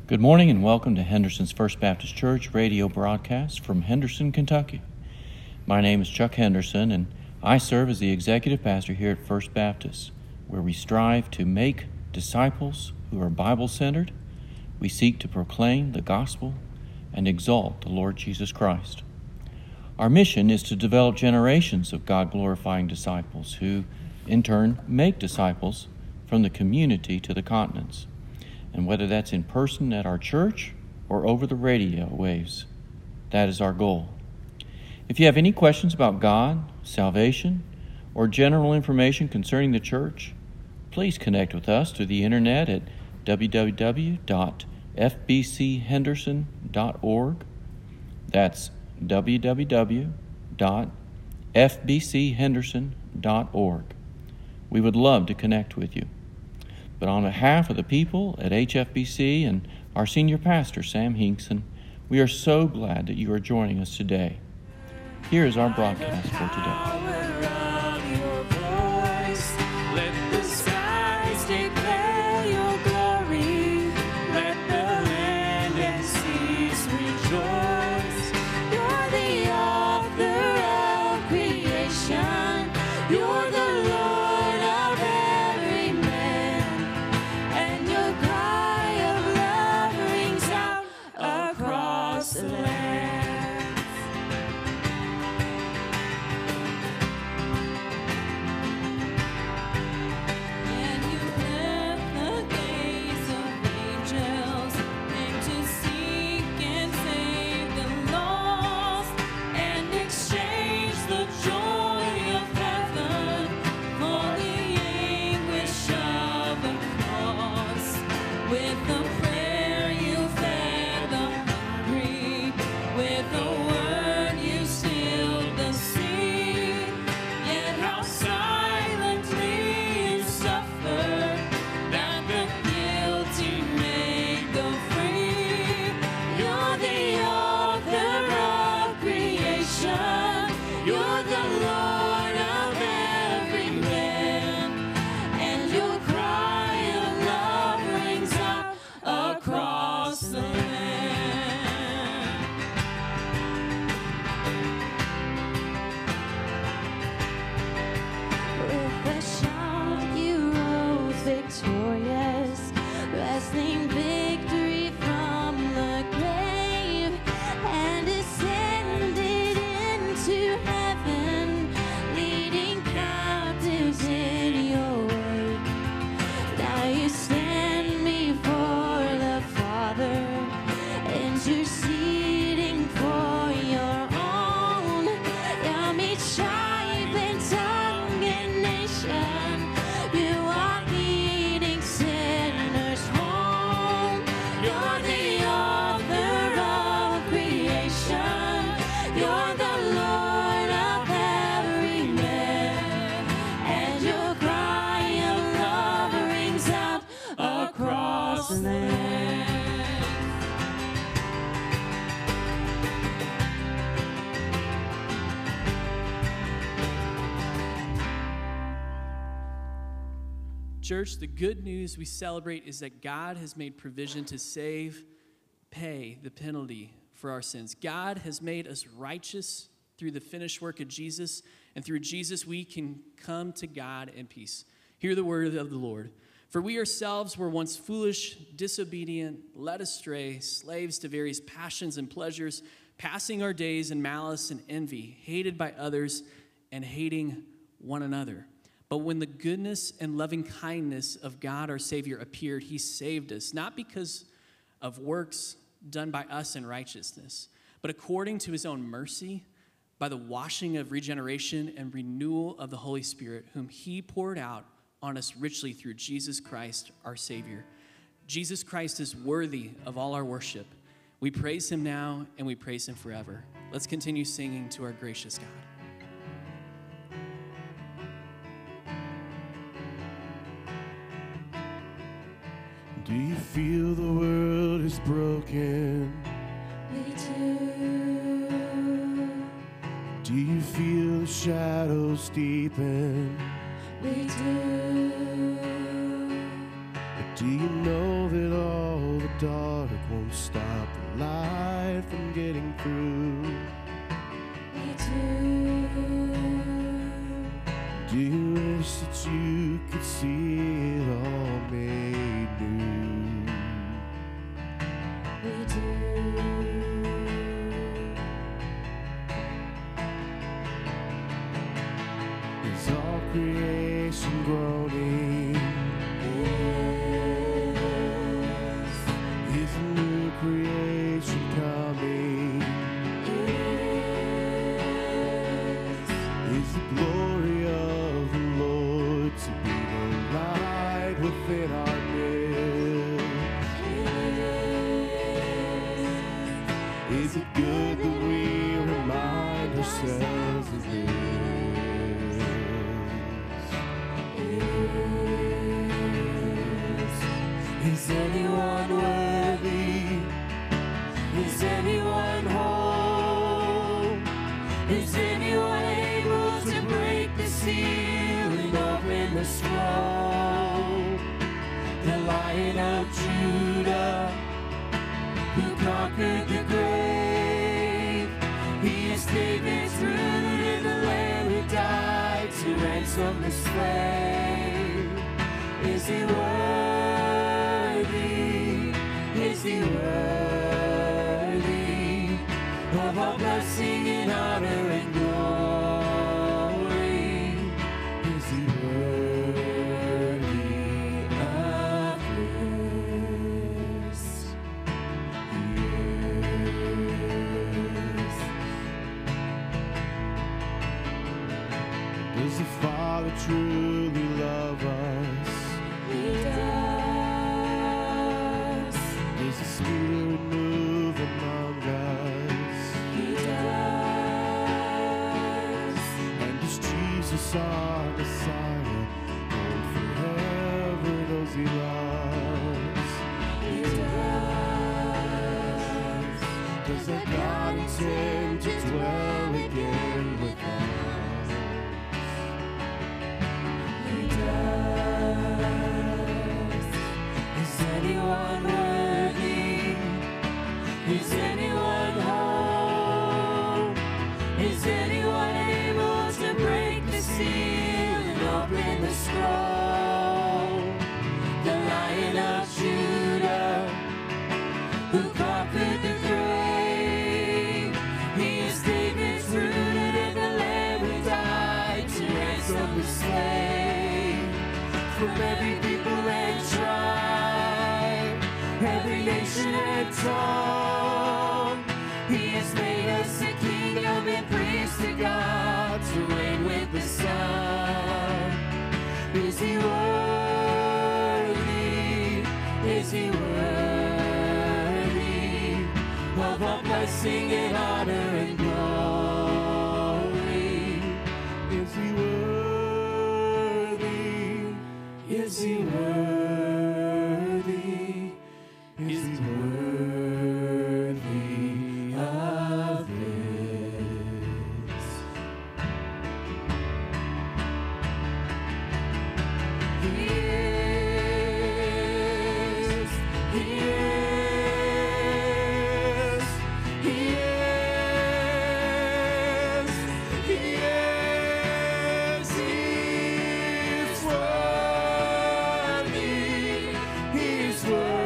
Good morning and welcome to Henderson's First Baptist Church radio broadcast from Henderson, Kentucky. My name is Chuck Henderson and I serve as the executive pastor here at First Baptist, where we strive to make disciples who are Bible-centered. We seek to proclaim the gospel and exalt the Lord Jesus Christ. Our mission is to develop generations of God-glorifying disciples who, in turn, make disciples from the community to the continents. And whether that's in person at our church or over the radio waves, that is our goal. If you have any questions about God, salvation, or general information concerning the church, please connect with us through the internet at www.fbchenderson.org. That's www.fbchenderson.org. We would love to connect with you. But on behalf of the people at HFBC and our senior pastor, Sam Hinkson, we are so glad that you are joining us today. Here is our broadcast for today. Church, the good news we celebrate is that God has made provision to pay the penalty for our sins. God has made us righteous through the finished work of Jesus, and through Jesus we can come to God in peace. Hear the word of the Lord. For we ourselves were once foolish, disobedient, led astray, slaves to various passions and pleasures, passing our days in malice and envy, hated by others and hating one another. But when the goodness and loving kindness of God our Savior appeared, he saved us, not because of works done by us in righteousness, but according to his own mercy, by the washing of regeneration and renewal of the Holy Spirit, whom he poured out on us richly through Jesus Christ our Savior. Jesus Christ is worthy of all our worship. We praise him now and we praise him forever. Let's continue singing to our gracious God. Do you feel the world is broken? We do. Do you feel the shadows deepen? We do. But do you know that all the dark won't stop the light from getting through. Me too. Do you wish that you could see it all made new? We do. Is all creation groaning? Yes. Is a new creation coming? Yes. Is the glory of the Lord to be the light within our midst? Is it good that we remind ourselves of this? Is anyone worthy? Is anyone whole? Is anyone able to break the seal and open the scroll? The Lion of Judah, who conquered the grave, he is David's root and the Lamb who died to ransom the slave. Is he worthy? Is he worthy of all blessing and honor and glory? Is he worthy of this? Yes. Does the Father truly love us? He does. Does the Spirit move among us? He does. And does Jesus our Messiah hold forever those he loves? He does. Does our God intend to dwell again with us? He does. Is anyone worthy? Is anyone whole? Is anyone able to break the seal and open the scroll? The Lion of Judah, who conquered the grave, he is David's root and the Lamb who died to ransom the slave. From every people and tribe, every nation and tongue, he has made us a kingdom and priests to God to reign with the Son. Is he worthy? Is he worthy of all blessing and honor and glory? Is he worthy? Is he worthy? Is he worthy of this? He is. He is. He is. He is. He is worthy. He is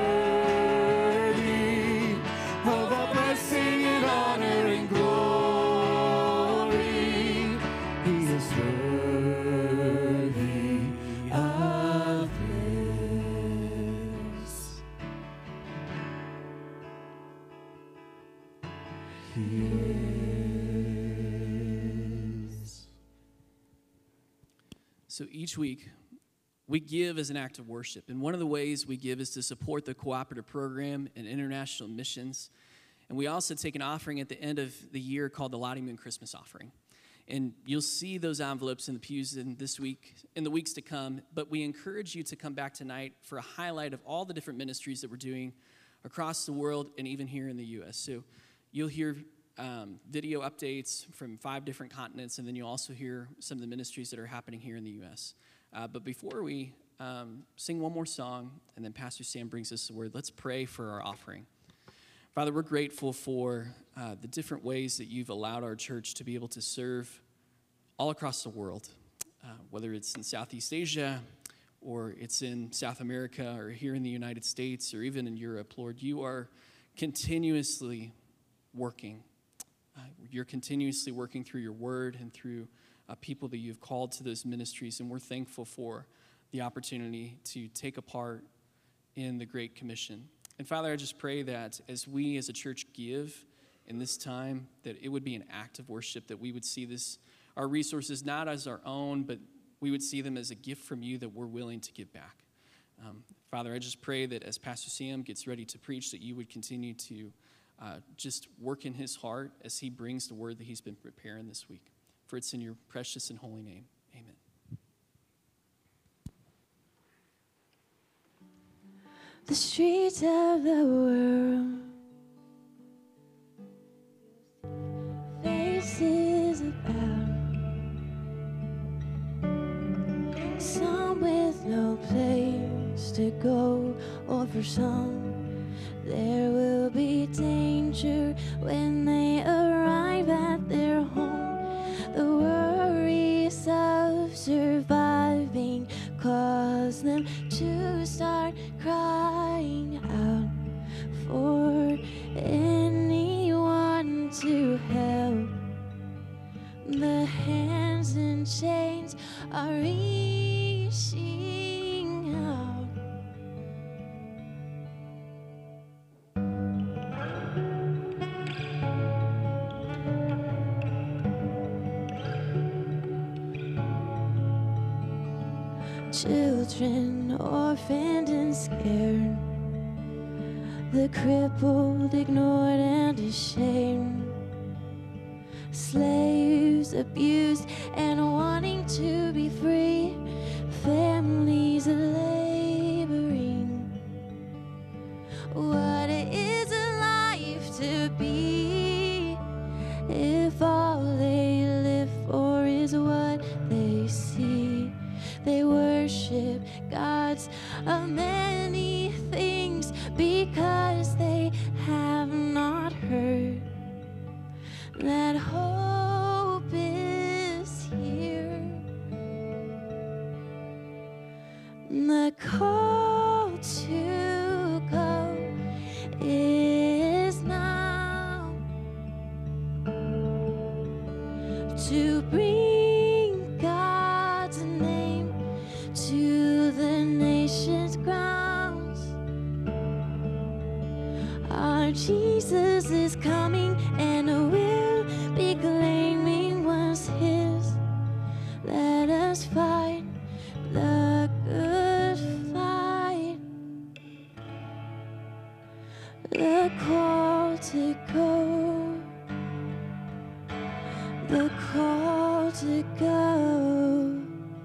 worthy of all blessing and honor and glory. He is worthy of this. He is. So each week, we give as an act of worship. And one of the ways we give is to support the cooperative program and international missions. And we also take an offering at the end of the year called the Lottie Moon Christmas Offering. And you'll see those envelopes in the pews in the weeks to come. But we encourage you to come back tonight for a highlight of all the different ministries that we're doing across the world and even here in the U.S. So you'll hear video updates from 5 different continents, and then you'll also hear some of the ministries that are happening here in the U.S. But before we sing one more song, and then Pastor Sam brings us the word. Let's pray for our offering. Father, we're grateful for the different ways that you've allowed our church to be able to serve all across the world, whether it's in Southeast Asia, or it's in South America, or here in the United States, or even in Europe. Lord, you are continuously working. You're continuously working through your word and through people that you've called to those ministries, and we're thankful for the opportunity to take a part in the Great Commission. And Father, I just pray that as we as a church give in this time, that it would be an act of worship, that we would see our resources not as our own, but we would see them as a gift from you that we're willing to give back. Father, I just pray that as Pastor Sam gets ready to preach, that you would continue to just work in his heart as he brings the word that he's been preparing this week. For it's in your precious and holy name. Amen. The streets of the world, faces about, some with no place to go, or for some there will be danger when they arrive at their home. The worries of surviving cause them to start crying out for anyone to help. The hands in chains are reaching out. Children orphaned and scared, the crippled, ignored, and ashamed, slaves abused and wanting to be free, families laboring. What is a life to be if all they live for is what they see? They worship gods of many things because they have not heard that hope is here. The call to go is now, to bring God's name to the nation's grounds. Our Jesus is coming, and will be claiming what's his. Let us fight the good fight. The call to go, the call to go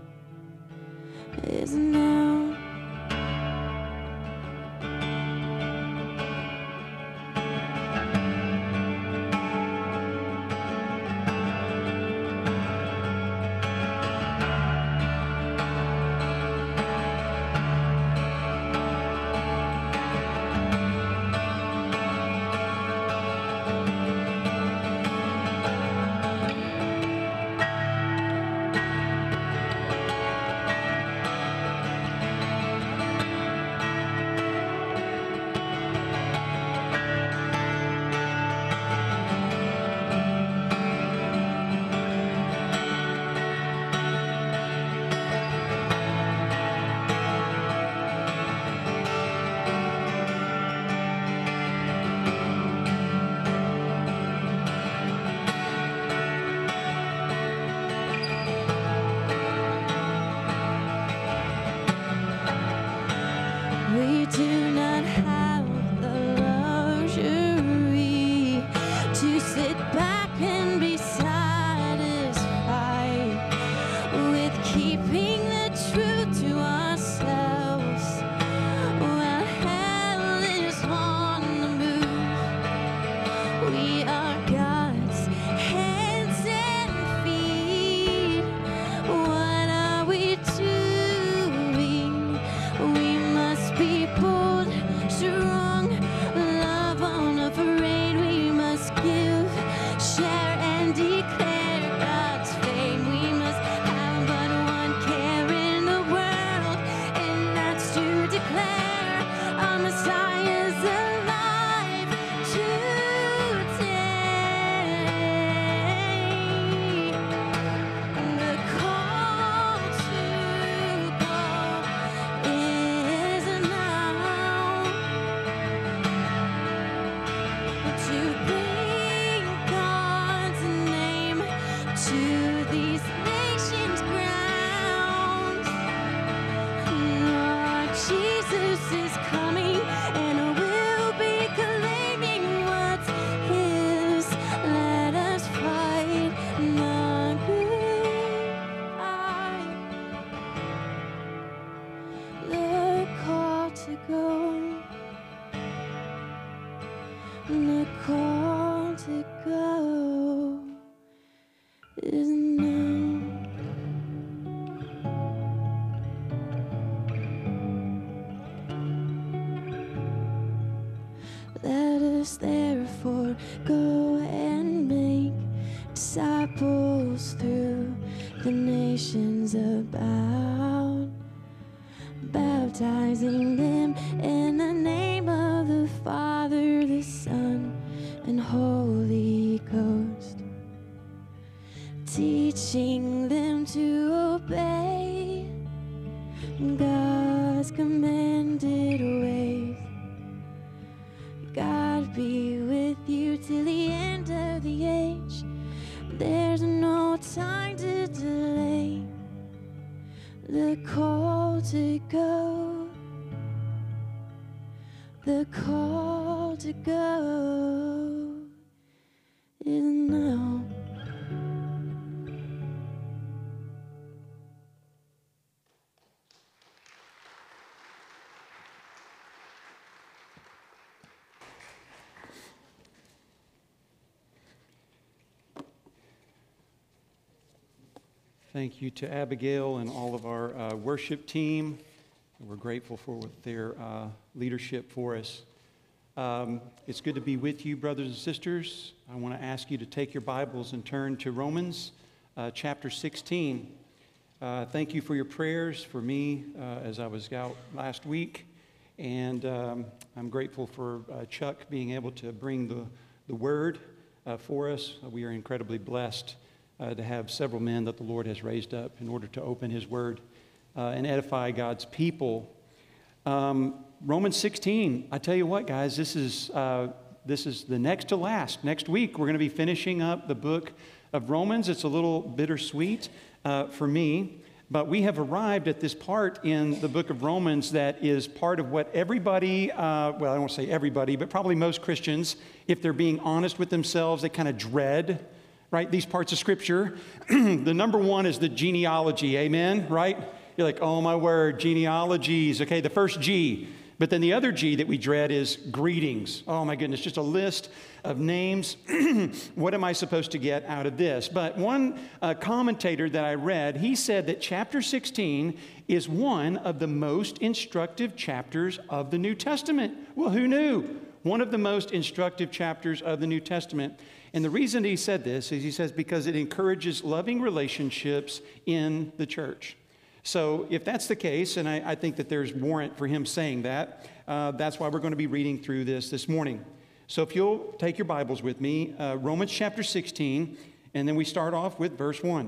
is now. The call to go is now. Let us therefore go and make disciples through the nations about, baptizing them in the name of the Father, the Son, and Holy Ghost, teaching them to obey God's commanded ways. God be with you till the end of the age. There's no time to delay. The call to go, the call to go is now. Thank you to Abigail and all of our worship team. We're grateful for their leadership for us. It's good to be with you, brothers and sisters. I want to ask you to take your Bibles and turn to Romans chapter 16. Thank you for your prayers for me as I was out last week. And I'm grateful for Chuck being able to bring the word for us. We are incredibly blessed to have several men that the Lord has raised up in order to open His Word and edify God's people. Romans 16, I tell you what, guys, this is the next to last. Next week, we're going to be finishing up the book of Romans. It's a little bittersweet for me, but we have arrived at this part in the book of Romans that is part of what everybody, well, I don't want to say everybody, but probably most Christians, if they're being honest with themselves, they kind of dread, right, these parts of Scripture. The number one is the genealogy, amen, right? You're like, oh my word, genealogies, okay, the first G. But then the other G that we dread is greetings. Oh my goodness, just a list of names. What am I supposed to get out of this? But one commentator that I read, he said that chapter 16 is one of the most instructive chapters of the New Testament. Well, who knew? One of the most instructive chapters of the New Testament. And the reason he said this is he says because it encourages loving relationships in the church. So if that's the case, and I think that there's warrant for him saying that, that's why we're going to be reading through this morning. So if you'll take your Bibles with me, Romans chapter 16, and then we start off with verse 1,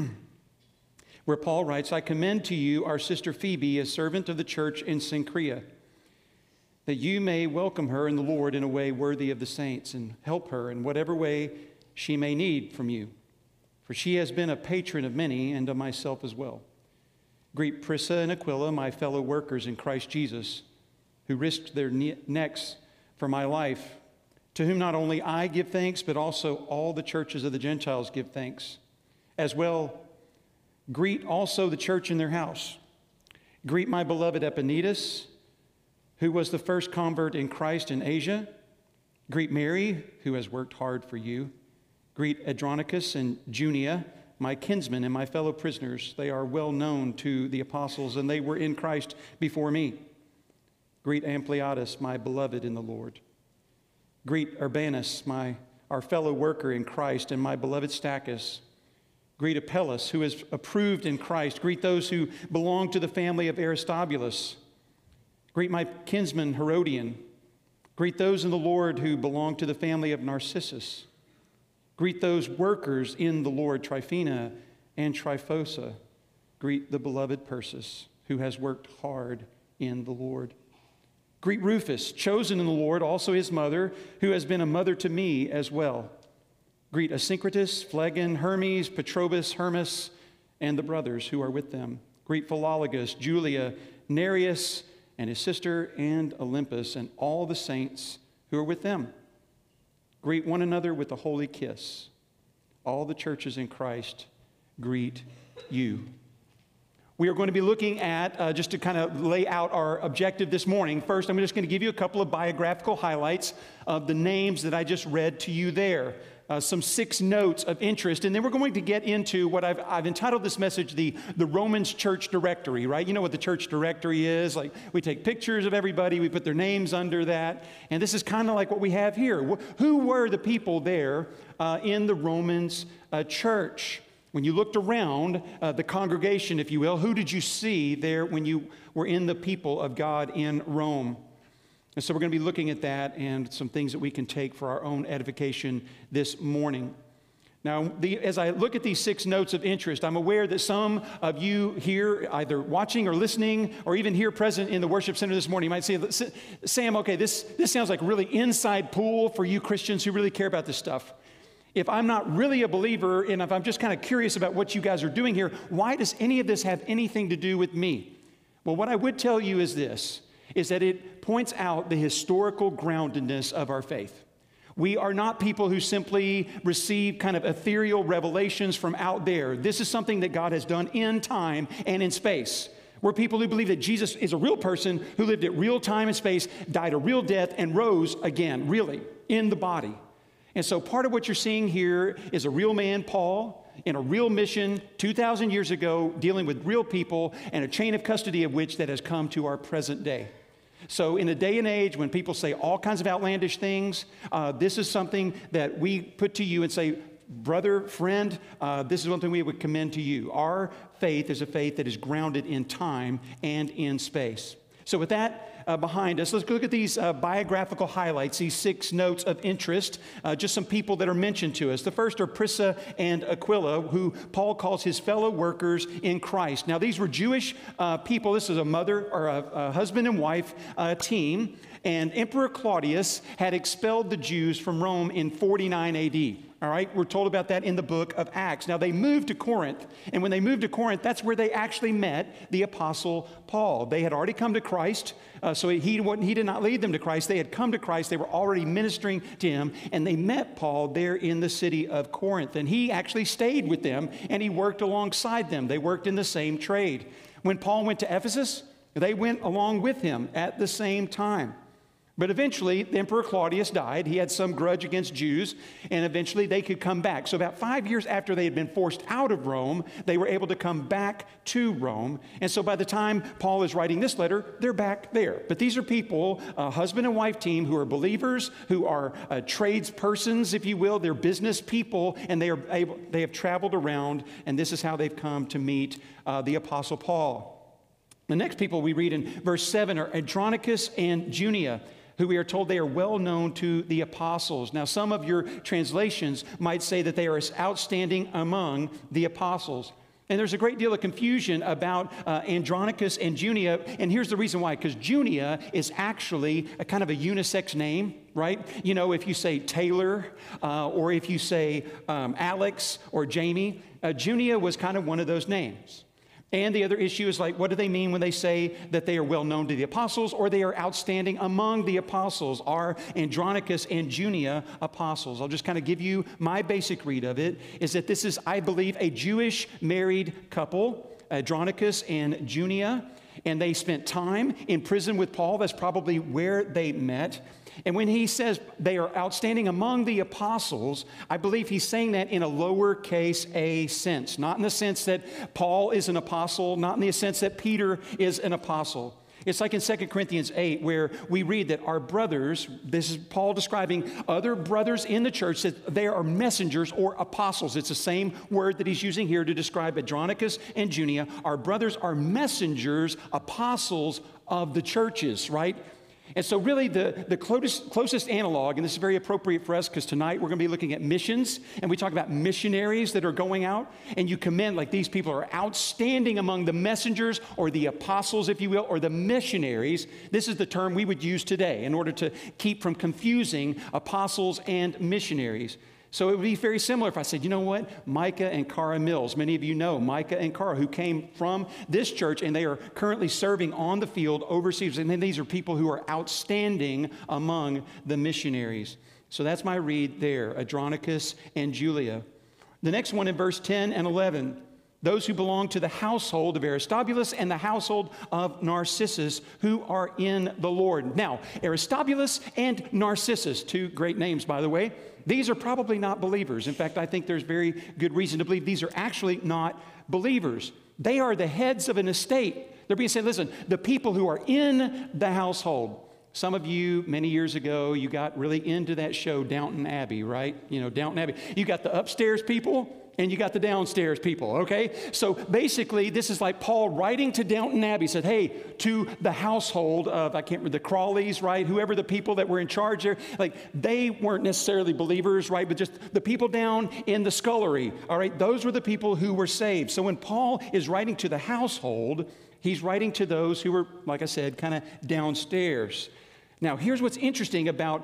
where Paul writes, I commend to you our sister Phoebe, a servant of the church in Cenchrea, that you may welcome her in the Lord in a way worthy of the saints, and help her in whatever way she may need from you. For she has been a patron of many, and of myself as well. Greet Prisca and Aquila, my fellow workers in Christ Jesus, who risked their necks for my life, to whom not only I give thanks, but also all the churches of the Gentiles give thanks. As well, greet also the church in their house. Greet my beloved Epaenetus, who was the first convert in Christ in Asia. Greet Mary, who has worked hard for you. Greet Andronicus and Junia, my kinsmen and my fellow prisoners. They are well known to the apostles, and they were in Christ before me. Greet Ampliatus, my beloved in the Lord. Greet Urbanus, our fellow worker in Christ, and my beloved Stachys. Greet Apelles, who is approved in Christ. Greet those who belong to the family of Aristobulus. Greet my kinsman Herodian. Greet those in the Lord who belong to the family of Narcissus. Greet those workers in the Lord, Tryphena and Tryphosa. Greet the beloved Persis, who has worked hard in the Lord. Greet Rufus, chosen in the Lord, also his mother, who has been a mother to me as well. Greet Asyncritus, Phlegon, Hermes, Patrobas, Hermas, and the brothers who are with them. Greet Philologus, Julia, Nereus, and his sister, and Olympus, and all the saints who are with them. Greet one another with a holy kiss. All the churches in Christ greet you. We are going to be looking at, just to kind of lay out our objective this morning. First, I'm just going to give you a couple of biographical highlights of the names that I just read to you there. Some 6 notes of interest, and then we're going to get into what I've entitled this message, the Romans Church Directory, right? You know what the church directory is? Like, we take pictures of everybody, we put their names under that, and this is kind of like what we have here. Who were the people there in the Romans church? When you looked around the congregation, if you will, who did you see there when you were in the people of God in Rome? And so we're going to be looking at that and some things that we can take for our own edification this morning. Now, as I look at these 6 notes of interest, I'm aware that some of you here, either watching or listening, or even here present in the worship center this morning, might say, Sam, okay, this sounds like really inside pool for you Christians who really care about this stuff. If I'm not really a believer, and if I'm just kind of curious about what you guys are doing here, why does any of this have anything to do with me? Well, what I would tell you is this, is that it points out the historical groundedness of our faith. We are not people who simply receive kind of ethereal revelations from out there. This is something that God has done in time and in space. We're people who believe that Jesus is a real person who lived at real time and space, died a real death, and rose again, really, in the body. And so part of what you're seeing here is a real man, Paul, in a real mission 2,000 years ago, dealing with real people, and a chain of custody of which that has come to our present day. So in a day and age when people say all kinds of outlandish things, this is something that we put to you and say, brother, friend, this is one thing we would commend to you. Our faith is a faith that is grounded in time and in space. So with that behind us, let's look at these biographical highlights, these 6 notes of interest, just some people that are mentioned to us. The first are Prisca and Aquila, who Paul calls his fellow workers in Christ. Now, these were Jewish people. This is a mother or a husband and wife team, and Emperor Claudius had expelled the Jews from Rome in 49 AD. All right, we're told about that in the book of Acts. Now, they moved to Corinth, and when they moved to Corinth, that's where they actually met the Apostle Paul. They had already come to Christ, so he did not lead them to Christ. They had come to Christ. They were already ministering to him, and they met Paul there in the city of Corinth. And he actually stayed with them, and he worked alongside them. They worked in the same trade. When Paul went to Ephesus, they went along with him at the same time. But eventually, the Emperor Claudius died. He had some grudge against Jews, and eventually they could come back. So about 5 years after they had been forced out of Rome, they were able to come back to Rome. And so by the time Paul is writing this letter, they're back there. But these are people, a husband and wife team, who are believers, who are tradespersons, if you will. They're business people, and they have traveled around, and this is how they've come to meet the Apostle Paul. The next people we read in verse 7 are Andronicus and Junia, who we are told they are well known to the apostles. Now, some of your translations might say that they are outstanding among the apostles. And there's a great deal of confusion about Andronicus and Junia, and here's the reason why. Because Junia is actually a kind of a unisex name, right? You know, if you say Taylor, or if you say Alex or Jamie, Junia was kind of one of those names. And the other issue is, like, what do they mean when they say that they are well known to the apostles, or they are outstanding among the apostles? Are Andronicus and Junia apostles? I'll just kind of give you my basic read of it, is that this is, I believe, a Jewish married couple, Andronicus and Junia, and they spent time in prison with Paul. That's probably where they met. And when he says they are outstanding among the apostles, I believe he's saying that in a lowercase a sense. Not in the sense that Paul is an apostle, not in the sense that Peter is an apostle. It's like in 2 Corinthians 8, where we read that our brothers, this is Paul describing other brothers in the church, that they are messengers or apostles. It's the same word that he's using here to describe Andronicus and Junia. Our brothers are messengers, apostles of the churches, right? And so really the closest analog, and this is very appropriate for us because tonight we're going to be looking at missions, and we talk about missionaries that are going out, and you commend, like, these people are outstanding among the messengers or the apostles, if you will, or the missionaries. This is the term we would use today in order to keep from confusing apostles and missionaries. So it would be very similar if I said, you know what, Micah and Cara Mills. Many of you know Micah and Cara, who came from this church, and they are currently serving on the field overseas. And then these are people who are outstanding among the missionaries. So that's my read there, Andronicus and Julia. The next one in verse 10 and 11 those who belong to the household of Aristobulus and the household of Narcissus, who are in the Lord. Now, Aristobulus and Narcissus, two great names, by the way, these are probably not believers. In fact, I think there's very good reason to believe these are actually not believers. They are the heads of an estate. They're being said, listen, the people who are in the household. Some of you, many years ago, you got really into that show, Downton Abbey, right? You know, Downton Abbey. You got the upstairs people and you got the downstairs people, okay? So basically, this is like Paul writing to Downton Abbey, said, hey, to the household of, I can't remember, the Crawleys, right? Whoever the people that were in charge there, like they weren't necessarily believers, right? But just the people down in the scullery, all right? Those were the people who were saved. So when Paul is writing to the household, he's writing to those who were, like I said, kind of downstairs. Now, here's what's interesting about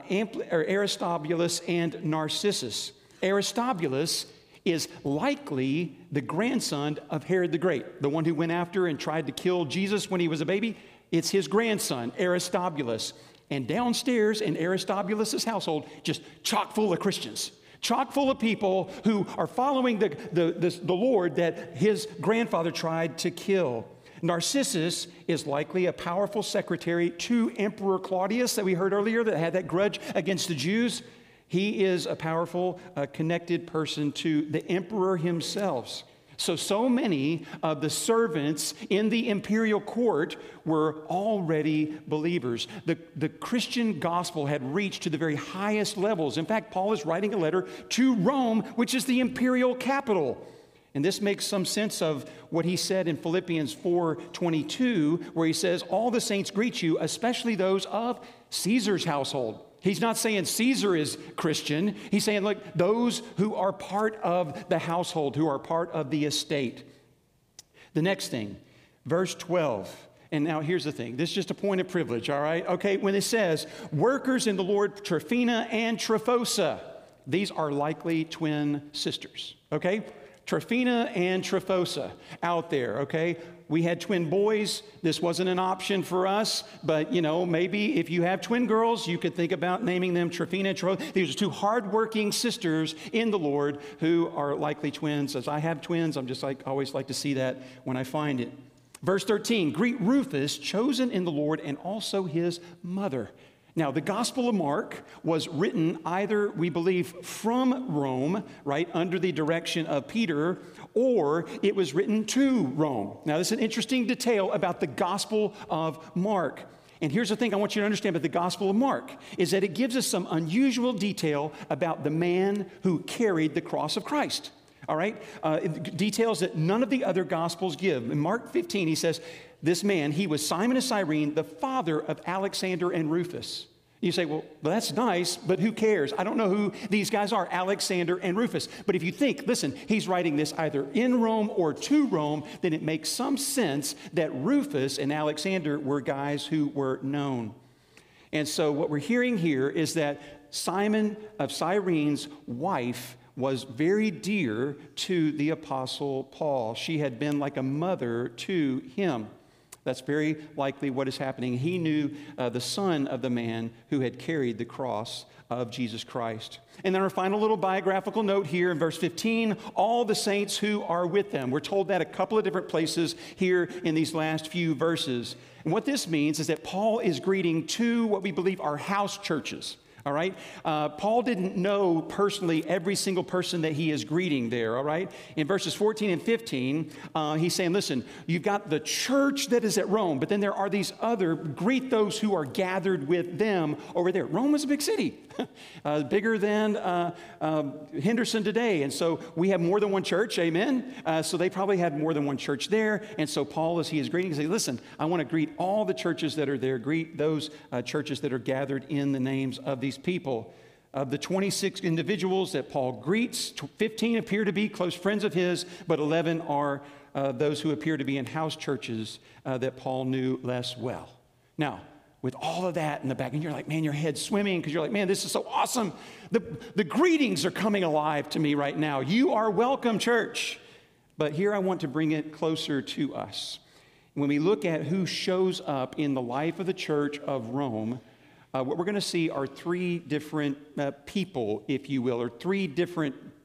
Aristobulus and Narcissus. Aristobulus is likely the grandson of Herod the Great, the one who went after and tried to kill Jesus when he was a baby. It's his grandson, Aristobulus. And downstairs in Aristobulus' household, just chock full of Christians, chock full of people who are following the Lord that his grandfather tried to kill. Narcissus is likely a powerful secretary to Emperor Claudius that we heard earlier that had that grudge against the Jews. He is a powerful, connected person to the emperor himself. So many of the servants in the imperial court were already believers. The Christian gospel had reached to the very highest levels. In fact, Paul is writing a letter to Rome, which is the imperial capital. And this makes some sense of what he said in Philippians 4:22, where he says, all the saints greet you, especially those of Caesar's household. He's not saying Caesar is Christian. He's saying, look, those who are part of the household, who are part of the estate. The next thing, verse 12. And now here's the thing. This is just a point of privilege, all right? Okay, when it says, workers in the Lord, Tryphena and Tryphosa. These are likely twin sisters, okay? Tryphena and Tryphosa out there, okay? We had twin boys. This wasn't an option for us, but, you know, maybe if you have twin girls, you could think about naming them Tryphena and Tryphosa. These are two hardworking sisters in the Lord who are likely twins. As I have twins, I'm just like, always like to see that when I find it. Verse 13, greet Rufus, chosen in the Lord, and also his mother. Now, the Gospel of Mark was written either, we believe, from Rome, right, under the direction of Peter, or it was written to Rome. Now, this is an interesting detail about the Gospel of Mark. And here's the thing I want you to understand about the Gospel of Mark, is that it gives us some unusual detail about the man who carried the cross of Christ. All right? Details that none of the other Gospels give. In Mark 15, he says, this man, he was Simon of Cyrene, the father of Alexander and Rufus. You say, well, that's nice, but who cares? I don't know who these guys are, Alexander and Rufus. But if you think, listen, he's writing this either in Rome or to Rome, then it makes some sense that Rufus and Alexander were guys who were known. And so what we're hearing here is that Simon of Cyrene's wife was very dear to the Apostle Paul. She had been like a mother to him. That's very likely what is happening. He knew the son of the man who had carried the cross of Jesus Christ. And then our final little biographical note here in verse 15, all the saints who are with them. We're told that a couple of different places here in these last few verses. And what this means is that Paul is greeting two what we believe are house churches. All right? Paul didn't know personally every single person that he is greeting there, all right? In verses 14 and 15, he's saying, listen, you've got the church that is at Rome, but then there are these other, greet those who are gathered with them over there. Rome is a big city, bigger than Henderson today. And so we have more than one church, amen? So they probably had more than one church there. And so Paul, as he is greeting, says, listen, I want to greet all the churches that are there. Greet those churches that are gathered in the names of these people. Of the 26 individuals that Paul greets, 15 appear to be close friends of his, but 11 are those who appear to be in house churches that Paul knew less well. Now, with all of that in the back, and you're like, man, your head's swimming because you're like, man, this is so awesome. The greetings are coming alive to me right now. You are welcome, church. But here I want to bring it closer to us. When we look at who shows up in the life of the church of Rome, what we're going to see are three different people, if you will, or three different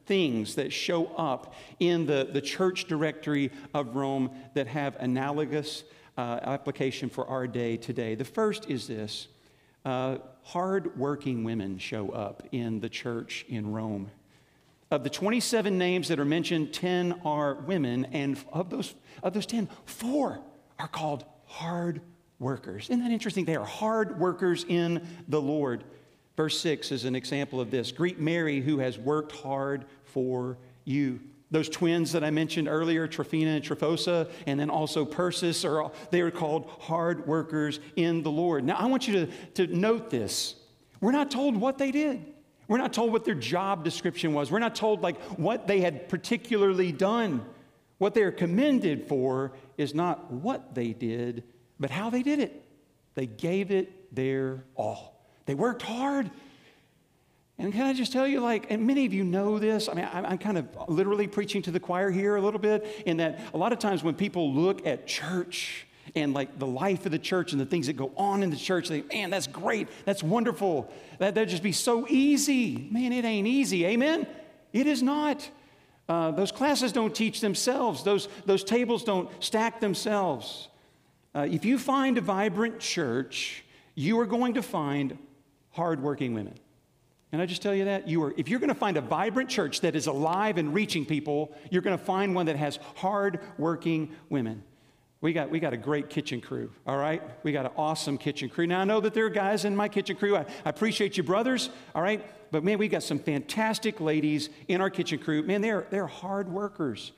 things that show up in the church directory of Rome that have analogous application for our day today. The first is this. Hard-working women show up in the church in Rome. Of the 27 names that are mentioned, 10 are women, and of those 10, 4 are called hard workers. Isn't that interesting? They are hard workers in the Lord. Verse 6 is an example of this. Greet Mary, who has worked hard for you. Those twins that I mentioned earlier, Tryphena and Tryphosa, and then also Persis, they are called hard workers in the Lord. Now, I want you to note this. We're not told what they did. We're not told what their job description was. We're not told what they had particularly done. What they're commended for is not what they did, but how they did it. They gave it their all. They worked hard. And can I just tell you, and many of you know this, I mean, I'm kind of literally preaching to the choir here a little bit, in that a lot of times when people look at church and the life of the church and the things that go on in the church, they think, man, that's great, that's wonderful, that'd just be so easy. Man, it ain't easy, amen? It is not. Those classes don't teach themselves. Those tables don't stack themselves. If you find a vibrant church, you are going to find hardworking women. And I just tell you that? If you're going to find a vibrant church that is alive and reaching people, you're going to find one that has hard-working women. We got a great kitchen crew, all right? We got an awesome kitchen crew. Now, I know that there are guys in my kitchen crew. I appreciate you, brothers, all right? But, man, we got some fantastic ladies in our kitchen crew. Man, they're hard workers.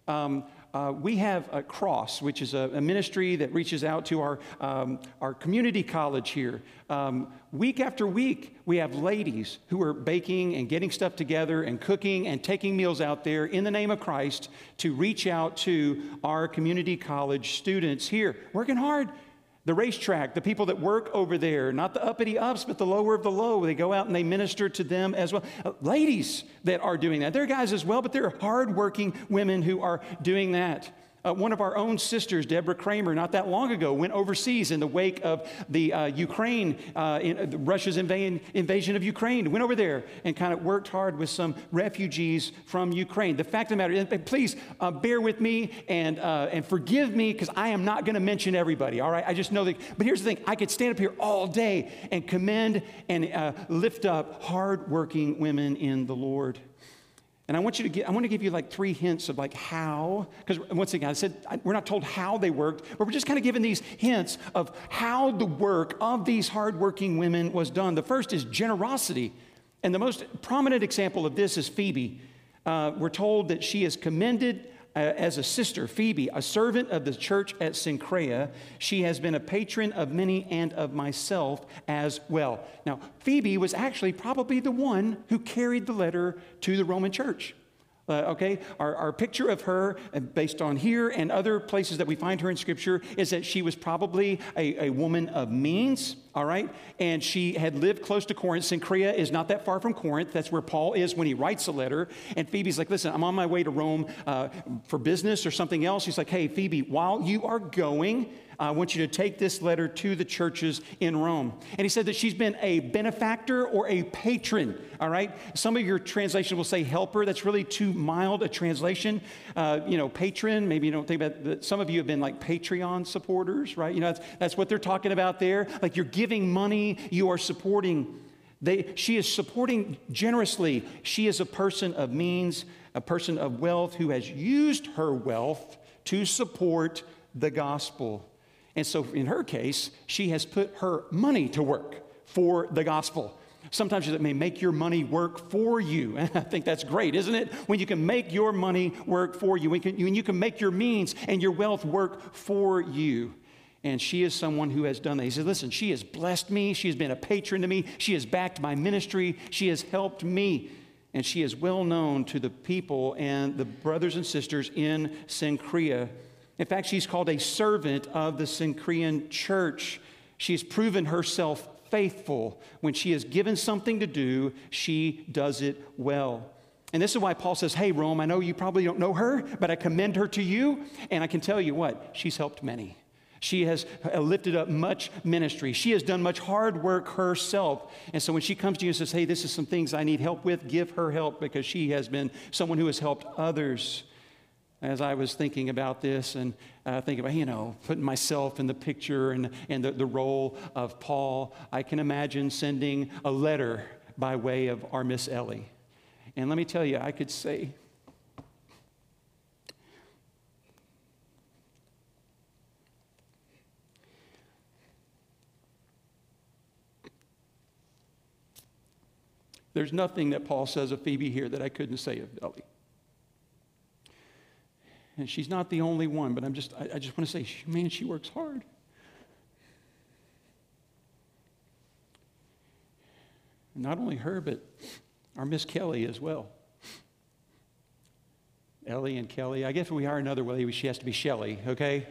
We have a Cross, which is a ministry that reaches out to our community college here. Week after week, we have ladies who are baking and getting stuff together and cooking and taking meals out there in the name of Christ to reach out to our community college students here. Working hard. The racetrack, the people that work over there, not the uppity ups, but the lower of the low, they go out and they minister to them as well. Ladies that are doing that. They're guys as well, but they're hardworking women who are doing that. One of our own sisters, Deborah Kramer, not that long ago, went overseas in the wake of the Ukraine, Russia's invasion of Ukraine. Went over there and kind of worked hard with some refugees from Ukraine. The fact of the matter is, please bear with me and forgive me, because I am not going to mention everybody, all right? I just know that. But here's the thing. I could stand up here all day and commend and lift up hardworking women in the Lord. And I want to give you 3 hints of how, because once again, I said we're not told how they worked, but we're just kind of given these hints of how the work of these hardworking women was done. The first is generosity. And the most prominent example of this is Phoebe. We're told that she is commended as a sister, Phoebe, a servant of the church at Cenchrea. She has been a patron of many and of myself as well. Now, Phoebe was actually probably the one who carried the letter to the Roman church. Okay, our picture of her, based on here and other places that we find her in Scripture, is that she was probably a woman of means, all right? And she had lived close to Corinth. Cenchrea is not that far from Corinth. That's where Paul is when he writes a letter. And Phoebe's like, listen, I'm on my way to Rome for business or something else. He's like, hey, Phoebe, while you are going, I want you to take this letter to the churches in Rome. And he said that she's been a benefactor or a patron, all right? Some of your translations will say helper. That's really too mild a translation. Patron, maybe you don't think about that. Some of you have been like Patreon supporters, right? That's what they're talking about there. Like you're giving money, you are supporting. She is supporting generously. She is a person of means, a person of wealth who has used her wealth to support the gospel. And so in her case, she has put her money to work for the gospel. Sometimes it may make your money work for you. And I think that's great, isn't it? When you can make your money work for you, when you can make your means and your wealth work for you. And she is someone who has done that. He says, listen, she has blessed me. She has been a patron to me. She has backed my ministry. She has helped me. And she is well known to the people and the brothers and sisters in Cenchrea. In fact, she's called a servant of the Cenchrean church. She's proven herself faithful. When she is given something to do, she does it well. And this is why Paul says, hey, Rome, I know you probably don't know her, but I commend her to you. And I can tell you what, she's helped many. She has lifted up much ministry. She has done much hard work herself. And so when she comes to you and says, hey, this is some things I need help with, give her help, because she has been someone who has helped others. As I was thinking about this and thinking about, putting myself in the picture and the role of Paul, I can imagine sending a letter by way of our Miss Ellie. And let me tell you, I could say, there's nothing that Paul says of Phoebe here that I couldn't say of Ellie. And she's not the only one, but I just want to say, man, she works hard. And not only her, but our Miss Kelly as well. Ellie and Kelly. I guess if we hire another way, she has to be Shelly, okay?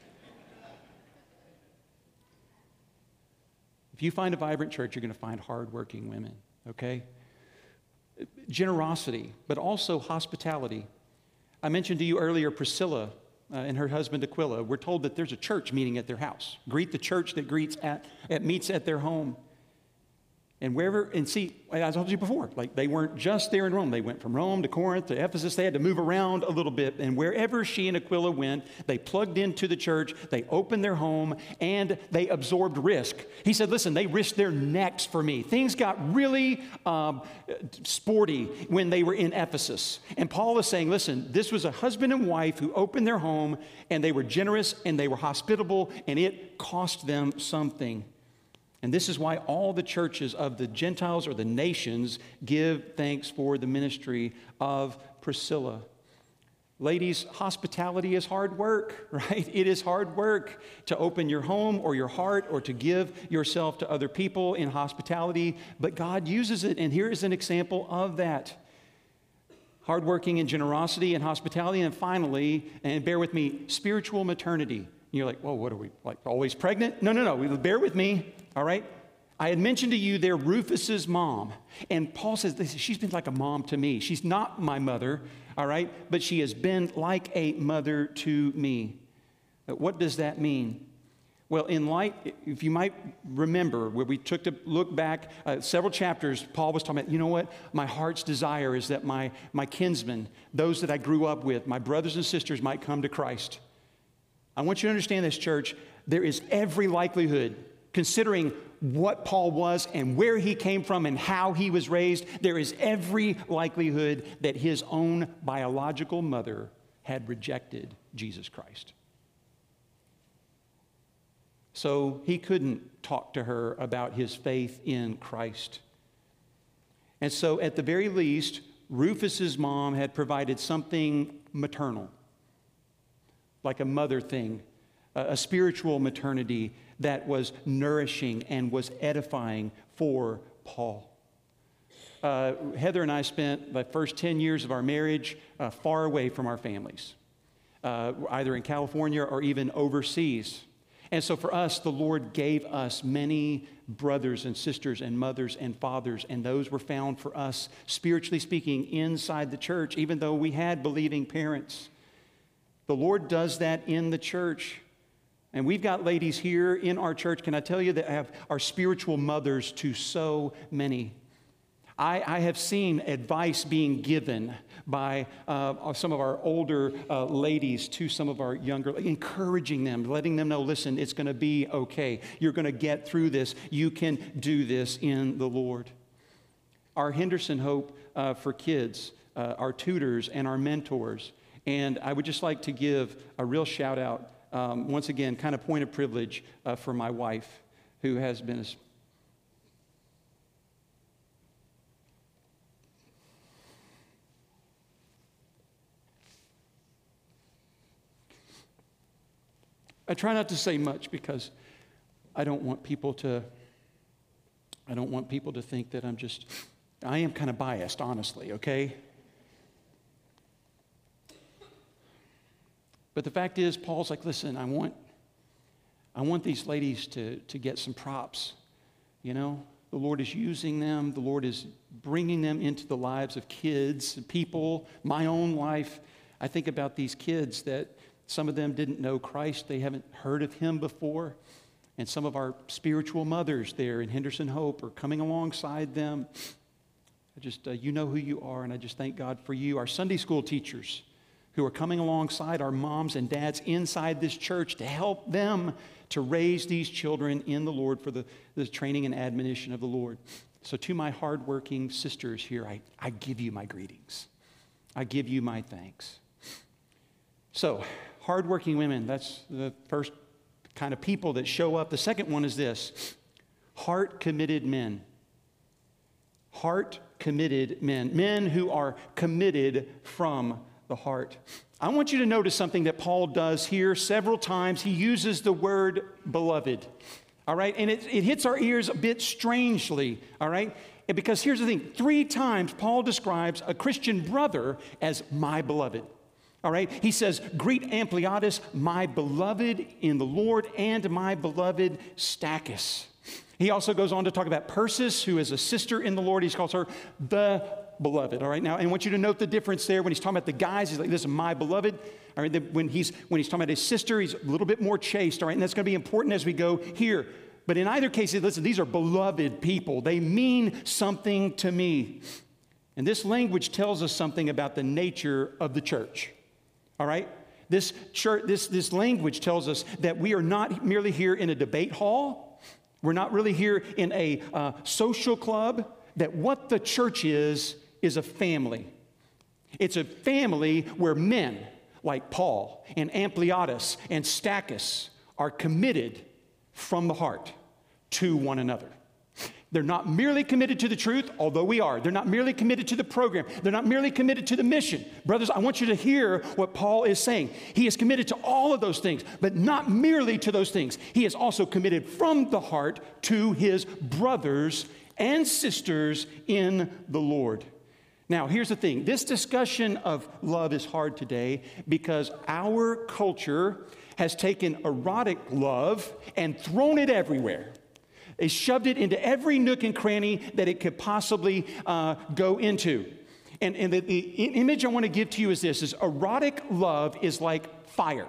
If you find a vibrant church, you're going to find hardworking women, okay? Generosity, but also hospitality. I mentioned to you earlier Priscilla and her husband Aquila. We're told that there's a church meeting at their house. Greet the church that meets at their home. And see, as I told you before, like they weren't just there in Rome. They went from Rome to Corinth to Ephesus. They had to move around a little bit. And wherever she and Aquila went, they plugged into the church, they opened their home, and they absorbed risk. He said, listen, they risked their necks for me. Things got really sporty when they were in Ephesus. And Paul is saying, listen, this was a husband and wife who opened their home, and they were generous, and they were hospitable, and it cost them something. And this is why all the churches of the Gentiles or the nations give thanks for the ministry of Priscilla. Ladies, hospitality is hard work, right? It is hard work to open your home or your heart or to give yourself to other people in hospitality, but God uses it, and here is an example of that. Hardworking in generosity and hospitality, and finally, and bear with me, spiritual maternity. You're like, whoa, what are we, like always pregnant? No, bear with me. All right? I had mentioned to you there Rufus's mom. And Paul says, she's been like a mom to me. She's not my mother, all right? But she has been like a mother to me. What does that mean? Well, in light, if you might remember, where we took to look back several chapters, Paul was talking about, you know what? My heart's desire is that my kinsmen, those that I grew up with, my brothers and sisters might come to Christ. I want you to understand this, church. There is every likelihood, considering what Paul was and where he came from and how he was raised, there is every likelihood that his own biological mother had rejected Jesus Christ. So he couldn't talk to her about his faith in Christ. And so at the very least, Rufus's mom had provided something maternal, like a mother thing, a spiritual maternity that was nourishing and was edifying for Paul. Heather and I spent the first 10 years of our marriage far away from our families, either in California or even overseas. And so for us, the Lord gave us many brothers and sisters and mothers and fathers, and those were found for us, spiritually speaking, inside the church, even though we had believing parents. The Lord does that in the church. And we've got ladies here in our church, can I tell you, that are spiritual mothers to so many. I have seen advice being given by some of our older ladies to some of our younger, encouraging them, letting them know, listen, it's going to be okay. You're going to get through this. You can do this in the Lord. Our Henderson Hope for Kids, our tutors and our mentors. And I would just like to give a real shout out, once again, kind of point of privilege for my wife, who has been I try not to say much because I don't want people to think that I am kind of biased, honestly, okay? But the fact is, Paul's like, listen, I want these ladies to get some props, you know? The Lord is using them. The Lord is bringing them into the lives of kids, people, my own life. I think about these kids that Some of them didn't know Christ. They haven't heard of him before. And some of our spiritual mothers there in Henderson Hope are coming alongside them. You know who you are, and I just thank God for you. Our Sunday school teachers who are coming alongside our moms and dads inside this church to help them to raise these children in the Lord for the training and admonition of the Lord. So to my hardworking sisters here, I give you my greetings. I give you my thanks. So, hardworking women, that's the first kind of people that show up. The second one is this: heart-committed men. Heart-committed men. Men who are committed from the heart. I want you to notice something that Paul does here several times. He uses the word beloved. All right? And it hits our ears a bit strangely. All right? Because here's the thing. 3 times Paul describes a Christian brother as my beloved. All right? He says, greet Ampliatus, my beloved in the Lord, and my beloved Stachys. He also goes on to talk about Persis, who is a sister in the Lord. He calls her the beloved. All right? Now, I want you to note the difference there. When he's talking about the guys, he's like, this is my beloved. All right? When he's talking about his sister, he's a little bit more chaste. All right? And that's going to be important as we go here. But in either case, listen, these are beloved people. They mean something to me. And this language tells us something about the nature of the church. All right? This language tells us that we are not merely here in a debate hall. We're not really here in a social club. That what the church is a family. It's a family where men like Paul and Ampliatus and Stachys are committed from the heart to one another. They're not merely committed to the truth, although we are. They're not merely committed to the program. They're not merely committed to the mission. Brothers, I want you to hear what Paul is saying. He is committed to all of those things, but not merely to those things. He is also committed from the heart to his brothers and sisters in the Lord. Now, here's the thing. This discussion of love is hard today because our culture has taken erotic love and thrown it everywhere. They shoved it into every nook and cranny that it could possibly go into. And the image I want to give to you is this, is erotic love is like fire.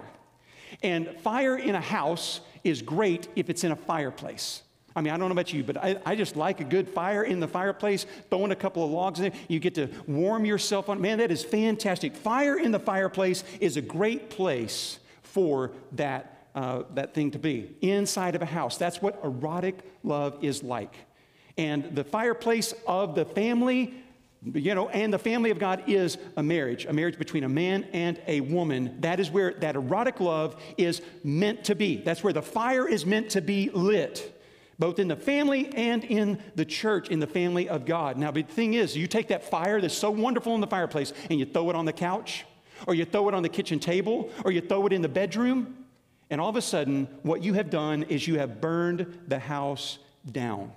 And fire in a house is great if it's in a fireplace. I mean, I don't know about you, but I just like a good fire in the fireplace, throwing a couple of logs in there. You get to warm yourself on. Man, that is fantastic. Fire in the fireplace is a great place for that thing to be inside of a house. That's what erotic love is like. And the fireplace of the family, and the family of God is a marriage between a man and a woman. That is where that erotic love is meant to be. That's where the fire is meant to be lit, both in the family and in the church, in the family of God. Now, the thing is, you take that fire that's so wonderful in the fireplace and you throw it on the couch, or you throw it on the kitchen table, or you throw it in the bedroom, and all of a sudden, what you have done is you have burned the house down.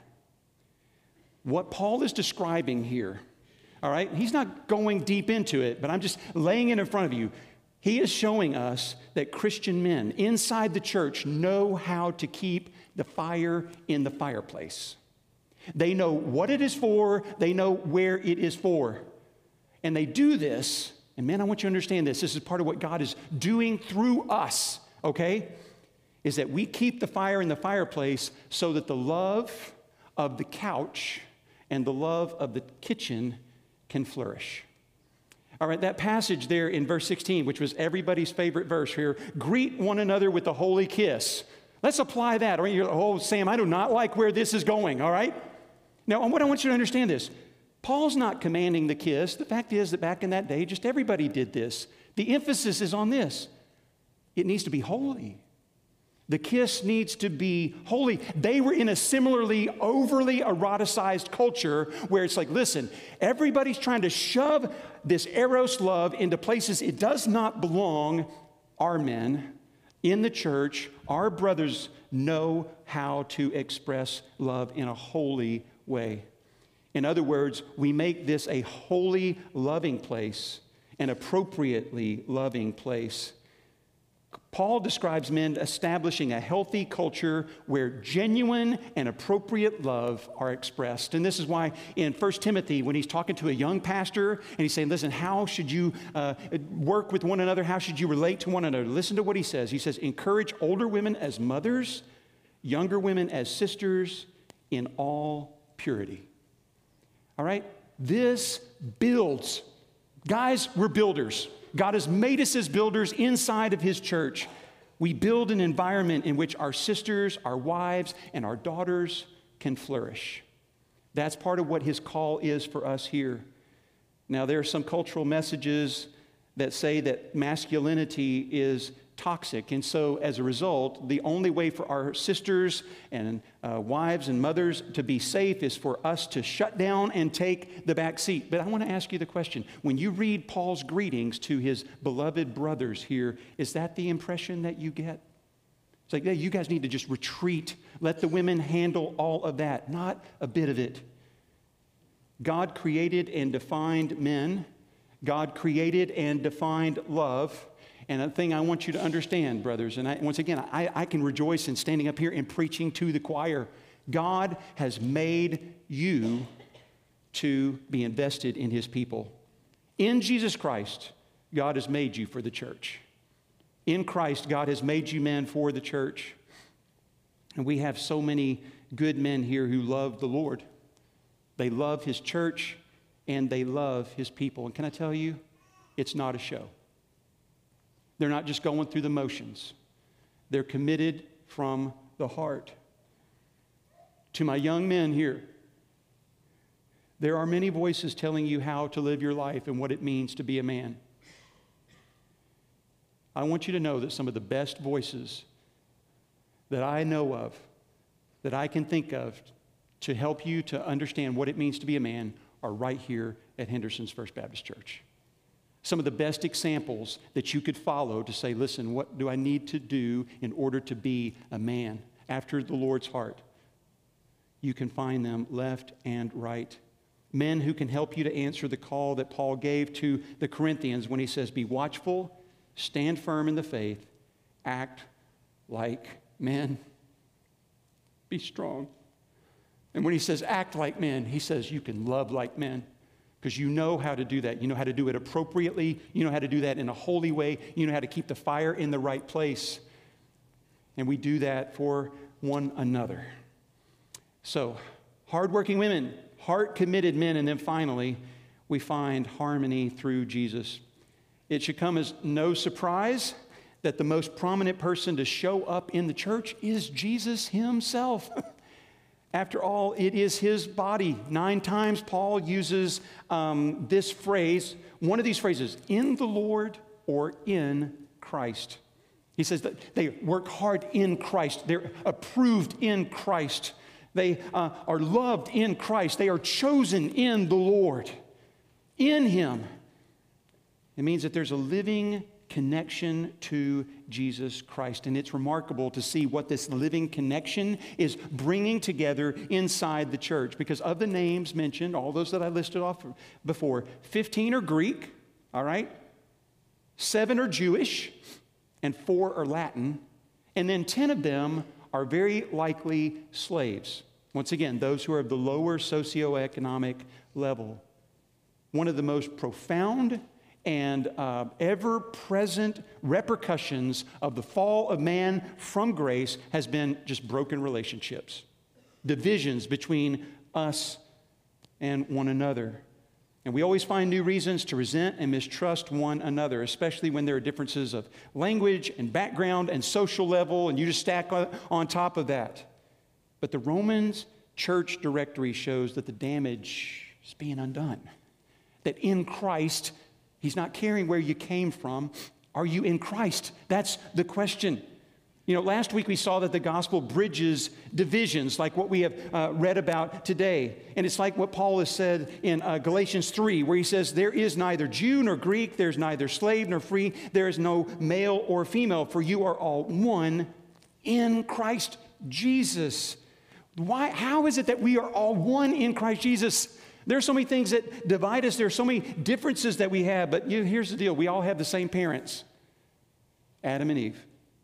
What Paul is describing here, all right, he's not going deep into it, but I'm just laying it in front of you. He is showing us that Christian men inside the church know how to keep the fire in the fireplace. They know what it is for. They know where it is for. And they do this, and man, I want you to understand this. This is part of what God is doing through us, okay? Is that we keep the fire in the fireplace so that the love of the couch and the love of the kitchen can flourish. All right, that passage there in verse 16, which was everybody's favorite verse here, greet one another with a holy kiss. Let's apply that. All right, you're like, oh, Sam, I do not like where this is going, all right? Now, what I want you to understand is, Paul's not commanding the kiss. The fact is that back in that day, just everybody did this. The emphasis is on this. It needs to be holy. The kiss needs to be holy. They were in a similarly overly eroticized culture where it's like, listen, everybody's trying to shove this eros love into places it does not belong. Our men in the church, our brothers know how to express love in a holy way. In other words, we make this a holy, loving place, an appropriately loving place. Paul describes men establishing a healthy culture where genuine and appropriate love are expressed. And this is why in 1 Timothy, when he's talking to a young pastor and he's saying, listen, how should you work with one another? How should you relate to one another? Listen to what he says. He says, encourage older women as mothers, younger women as sisters in all purity. All right? This builds. Guys, we're builders. God has made us as builders inside of his church. We build an environment in which our sisters, our wives, and our daughters can flourish. That's part of what his call is for us here. Now, there are some cultural messages that say that masculinity is toxic. And so, as a result, the only way for our sisters and wives and mothers to be safe is for us to shut down and take the back seat. But I want to ask you the question. When you read Paul's greetings to his beloved brothers here, is that the impression that you get? It's like, hey, you guys need to just retreat. Let the women handle all of that. Not a bit of it. God created and defined men. God created and defined love. And a thing I want you to understand, brothers, and once again, I can rejoice in standing up here and preaching to the choir. God has made you to be invested in his people. In Jesus Christ, God has made you for the church. In Christ, God has made you men for the church. And we have so many good men here who love the Lord. They love his church and they love his people. And can I tell you, it's not a show. They're not just going through the motions. They're committed from the heart. To my young men here, there are many voices telling you how to live your life and what it means to be a man. I want you to know that some of the best voices that I know of, that I can think of to help you to understand what it means to be a man, are right here at Henderson's First Baptist Church. Some of the best examples that you could follow to say, listen, what do I need to do in order to be a man after the Lord's heart? You can find them left and right. Men who can help you to answer the call that Paul gave to the Corinthians when he says, be watchful, stand firm in the faith, act like men. Be strong. And when he says act like men, he says you can love like men. Because you know how to do that. You know how to do it appropriately. You know how to do that in a holy way. You know how to keep the fire in the right place. And we do that for one another. So, hardworking women, heart-committed men, and then finally, we find harmony through Jesus. It should come as no surprise that the most prominent person to show up in the church is Jesus himself. After all, it is his body. 9 times Paul uses this phrase, one of these phrases, in the Lord or in Christ. He says that they work hard in Christ. They're approved in Christ. They are loved in Christ. They are chosen in the Lord, in him. It means that there's a living connection to Jesus Christ. And it's remarkable to see what this living connection is bringing together inside the church. Because of the names mentioned, all those that I listed off before, 15 are Greek, all right? 7 are Jewish, and 4 are Latin. And then 10 of them are very likely slaves. Once again, those who are of the lower socioeconomic level. One of the most profound and ever-present repercussions of the fall of man from grace has been just broken relationships, divisions between us and one another. And we always find new reasons to resent and mistrust one another, especially when there are differences of language and background and social level, and you just stack on top of that. But the Romans church directory shows that the damage is being undone, that in Christ, he's not caring where you came from. Are you in Christ? That's the question. You know, last week we saw that the gospel bridges divisions like what we have read about today. And it's like what Paul has said in Galatians 3, where he says, there is neither Jew nor Greek, there's neither slave nor free, there is no male or female, for you are all one in Christ Jesus. Why? How is it that we are all one in Christ Jesus? There are so many things that divide us. There are so many differences that we have. But here's the deal. We all have the same parents, Adam and Eve.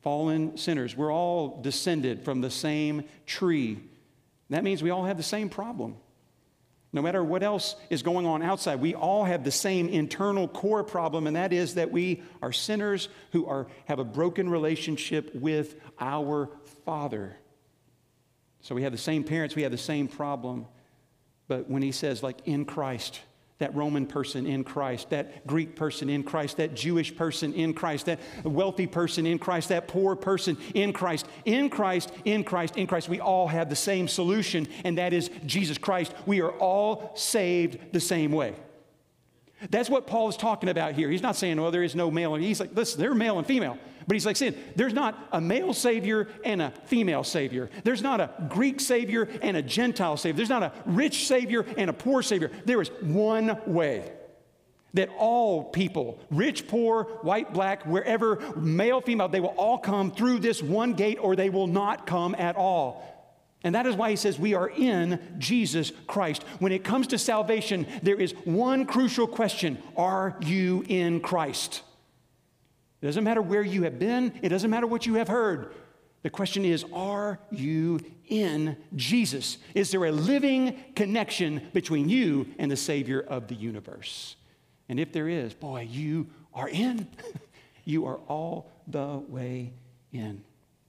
fallen sinners. We're all descended from the same tree. That means we all have the same problem. No matter what else is going on outside, we all have the same internal core problem, and that is that we are sinners who have a broken relationship with our Father. So we have the same parents, we have the same problem. But when he says, like, in Christ, that Roman person in Christ, that Greek person in Christ, that Jewish person in Christ, that wealthy person in Christ, that poor person in Christ, in Christ, in Christ, in Christ, we all have the same solution, and that is Jesus Christ. We are all saved the same way. That's what Paul is talking about here. He's not saying, well, there is no male. He's like, listen, they're male and female. But he's like saying, there's not a male Savior and a female Savior. There's not a Greek Savior and a Gentile Savior. There's not a rich Savior and a poor Savior. There is one way that all people, rich, poor, white, black, wherever, male, female, they will all come through this one gate, or they will not come at all. And that is why he says we are in Jesus Christ. When it comes to salvation, there is one crucial question: are you in Christ? It doesn't matter where you have been. It doesn't matter what you have heard. The question is, are you in Jesus? Is there a living connection between you and the Savior of the universe? And if there is, boy, you are in. You are all the way in.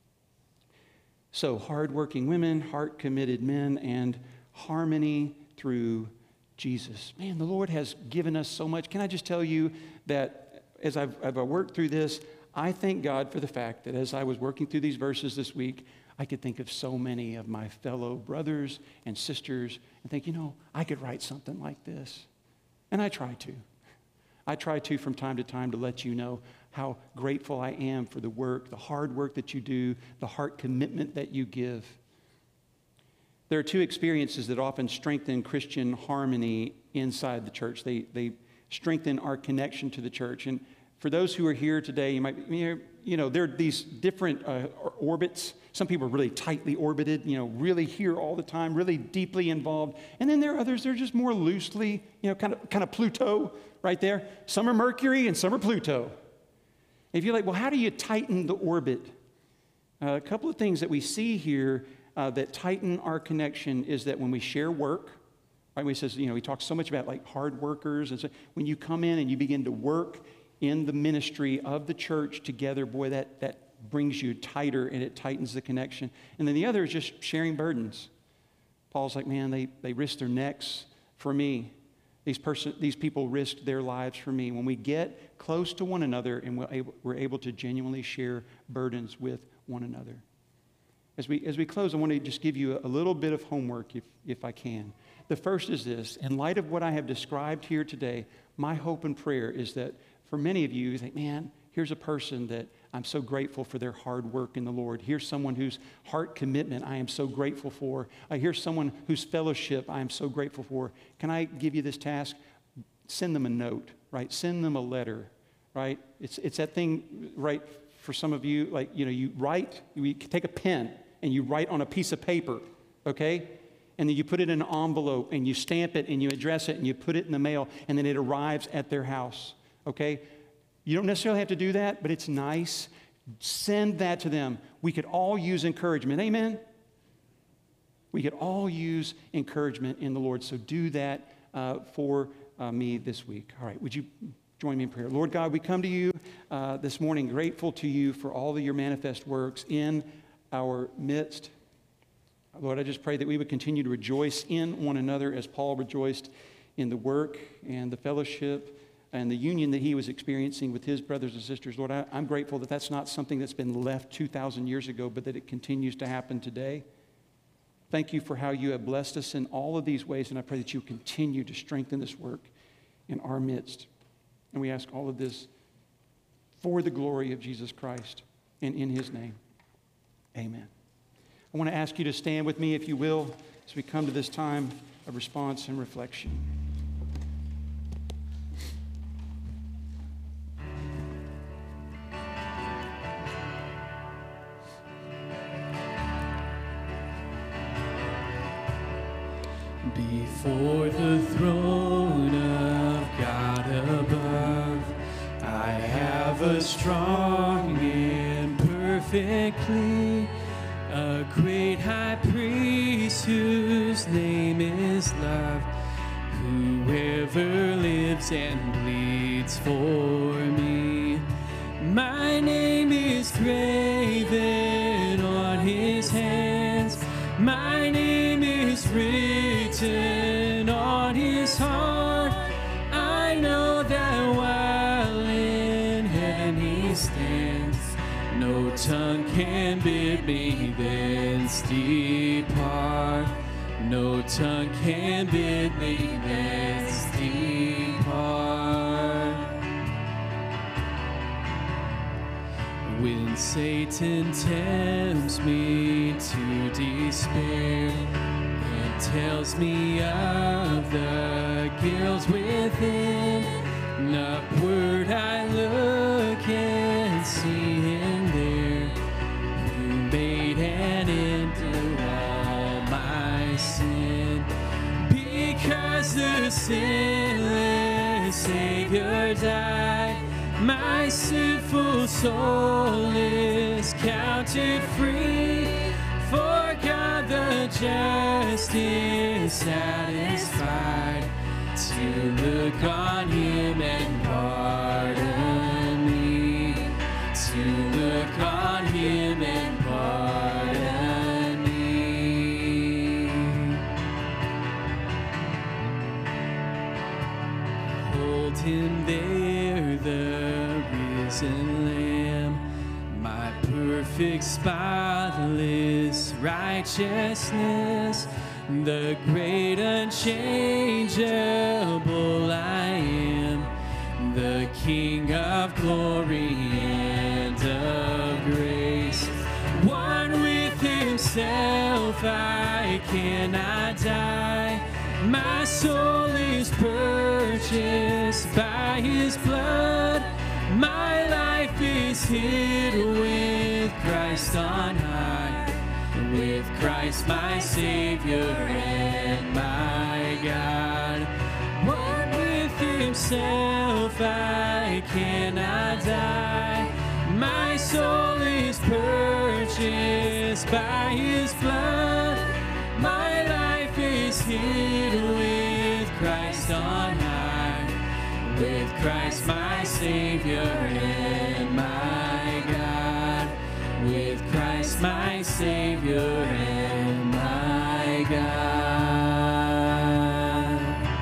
So, hardworking women, heart-committed men, and harmony through Jesus. Man, the Lord has given us so much. Can I just tell you that as I've worked through this, I thank God for the fact that as I was working through these verses this week, I could think of so many of my fellow brothers and sisters and think, I could write something like this. And I try to. I try to from time to time to let you know how grateful I am for the work, the hard work that you do, the heart commitment that you give. There are two experiences that often strengthen Christian harmony inside the church. They strengthen our connection to the church. And for those who are here today, you might, there are these different orbits. Some people are really tightly orbited, really here all the time, really deeply involved. And then there are others that are just more loosely, kind of Pluto right there. Some are Mercury and some are Pluto. If you're like, well, how do you tighten the orbit? A couple of things that we see here that tighten our connection is that when we share work, right? He says, he talks so much about like hard workers. And so when you come in and you begin to work in the ministry of the church together, boy, that brings you tighter and it tightens the connection. And then the other is just sharing burdens. Paul's like, man, they risked their necks for me. These people risked their lives for me. When we get close to one another and we're able to genuinely share burdens with one another. As we close, I want to just give you a little bit of homework if I can. The first is this: in light of what I have described here today, my hope and prayer is that for many of you think, man, here's a person that I'm so grateful for their hard work in the Lord. Here's someone whose heart commitment I am so grateful for. Here's someone whose fellowship I am so grateful for. Can I give you this task? Send them a note, right? Send them a letter, right? It's that thing, right, for some of you, like, you take a pen and you write on a piece of paper, okay? And then you put it in an envelope and you stamp it and you address it and you put it in the mail and then it arrives at their house, okay? You don't necessarily have to do that, but it's nice. Send that to them. We could all use encouragement. Amen? We could all use encouragement in the Lord. So do that for me this week. All right, would you join me in prayer? Lord God, we come to you this morning grateful to you for all of your manifest works in our midst. Lord, I just pray that we would continue to rejoice in one another as Paul rejoiced in the work and the fellowship and the union that he was experiencing with his brothers and sisters. Lord, I'm grateful that that's not something that's been left 2,000 years ago, but that it continues to happen today. Thank you for how you have blessed us in all of these ways, and I pray that you continue to strengthen this work in our midst. And we ask all of this for the glory of Jesus Christ and in his name. Amen. I want to ask you to stand with me, if you will, as we come to this time of response and reflection. Before the throne of God above, I have a strong and perfect perfectly. A great high priest whose name is love, whoever lives and bleeds for me. My name is graven on his hands. My name is written on his heart. I know that while in heaven he stands, no tongue can bid me thence depart. No tongue can bid me thence depart. When Satan tempts me to despair and tells me of the guilt within, upward I look and see him there, who made an end to all my sin. Because the sinless Savior died, my sinful soul is counted free. For God the just is satisfied to look on him and pardon me. To look on him and pardon me. Hold him there, the risen Lamb, my perfect, spotless righteousness, the great unchangeable I am, the King of glory and of grace. One with himself I cannot die. My soul is purchased by his blood. My life is hid with Christ on high, with Christ my Savior and my God. One with himself I cannot die. My soul is purchased by his blood. My life is hid with Christ on high, with Christ my Savior and my God, with Christ my Savior and my God.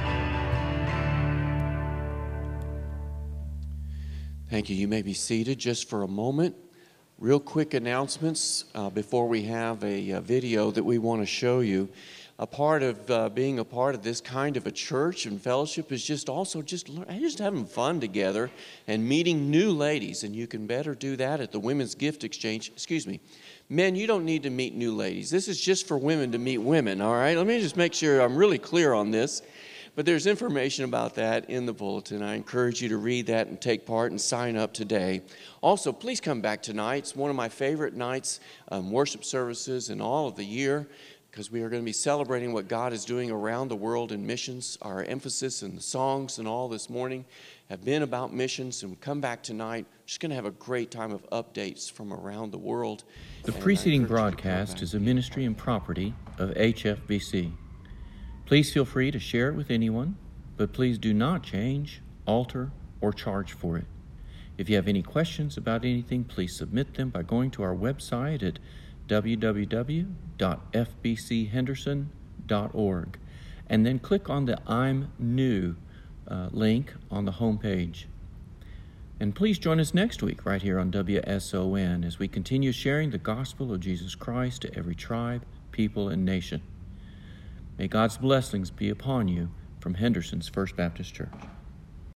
Thank you. You may be seated just for a moment. Real quick announcements before we have a video that we want to show you. A part of being a part of this kind of a church and fellowship is just having fun together and meeting new ladies. And you can better do that at the Women's Gift Exchange. Excuse me. Men, you don't need to meet new ladies. This is just for women to meet women, all right? Let me just make sure I'm really clear on this. But there's information about that in the bulletin. I encourage you to read that and take part and sign up today. Also, please come back tonight. It's one of my favorite nights, worship services in all of the year, because we are going to be celebrating what God is doing around the world in missions. Our emphasis in the songs and all this morning have been about missions, and come back tonight. We're just going to have a great time of updates from around the world. The preceding broadcast is a ministry and property of HFBC. Please feel free to share it with anyone, but please do not change, alter, or charge for it. If you have any questions about anything, please submit them by going to our website at www.fbchenderson.org and then click on the I'm New link on the homepage. And please join us next week right here on WSON as we continue sharing the gospel of Jesus Christ to every tribe, people, and nation. May God's blessings be upon you from Henderson's First Baptist Church.